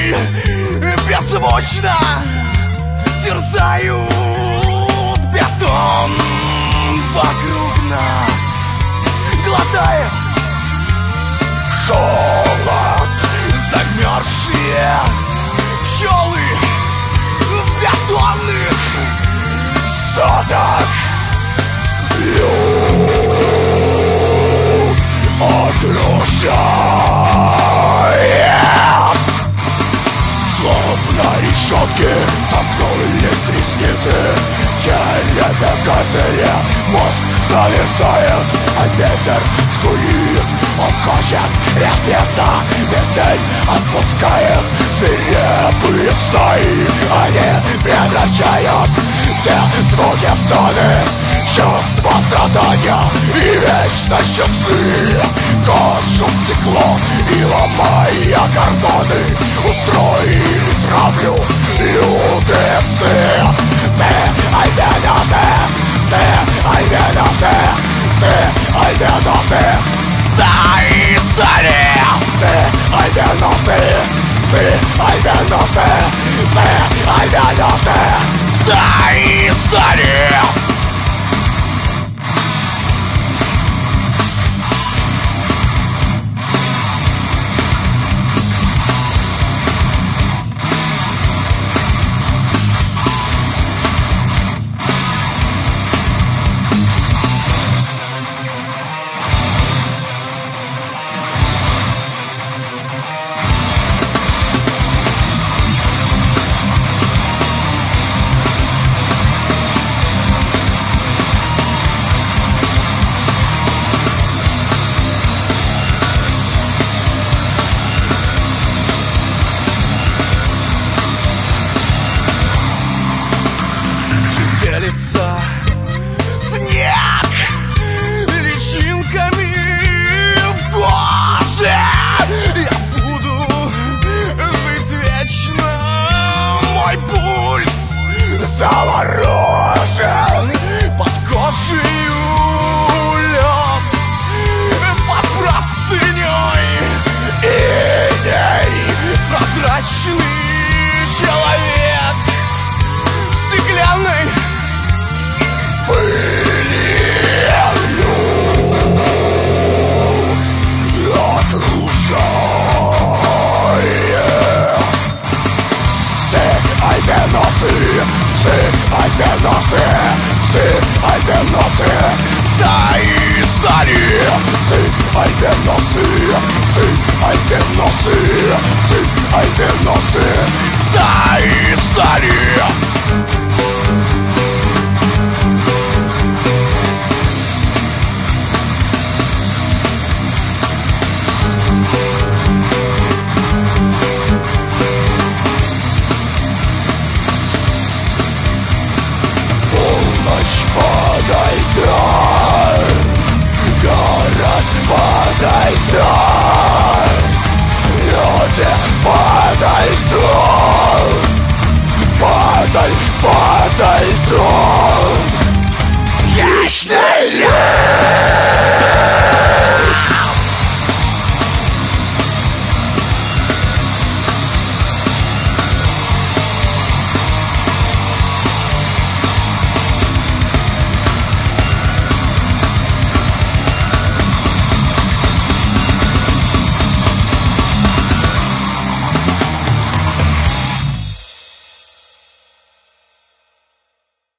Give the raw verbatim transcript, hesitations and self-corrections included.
беззвучно терзают бетон вокруг нас, глотаем холод, замерзшие пчелы в бетонных садах. Люд окружает, словно решетки замкнулись ресницы. Черепе козыря мозг зависает, а ветер скулит. Он хочет развеяться, ведь день отпускает свирепые стаи. Они превращают все звуки в стоны, чувства страдания и вечно часы. Кожу в стекло и ломая кордоны устроили травлю лютые псы. Альбиносы, псы, альбиносы, псы, альбиносы, стаи стали. Псы, альбиносы, псы, альбиносы, псы, альбиносы, стаи стали. Лица снег личинками в коже. Я буду жить вечно. Мой пульс заморожен под кожей лед, под простыней иней. Прозрачный человек в стеклянной пыли. Люд окружает. Псы, альбиносы, псы, альбиносы, псы, альбиносы, стаи стали. Псы, альбиносы, псы, альбиносы, псы, альбиносы, стаи стали. Подойдет, город подойдет, люди подойдут, подаль, подойдут. Вечный лед.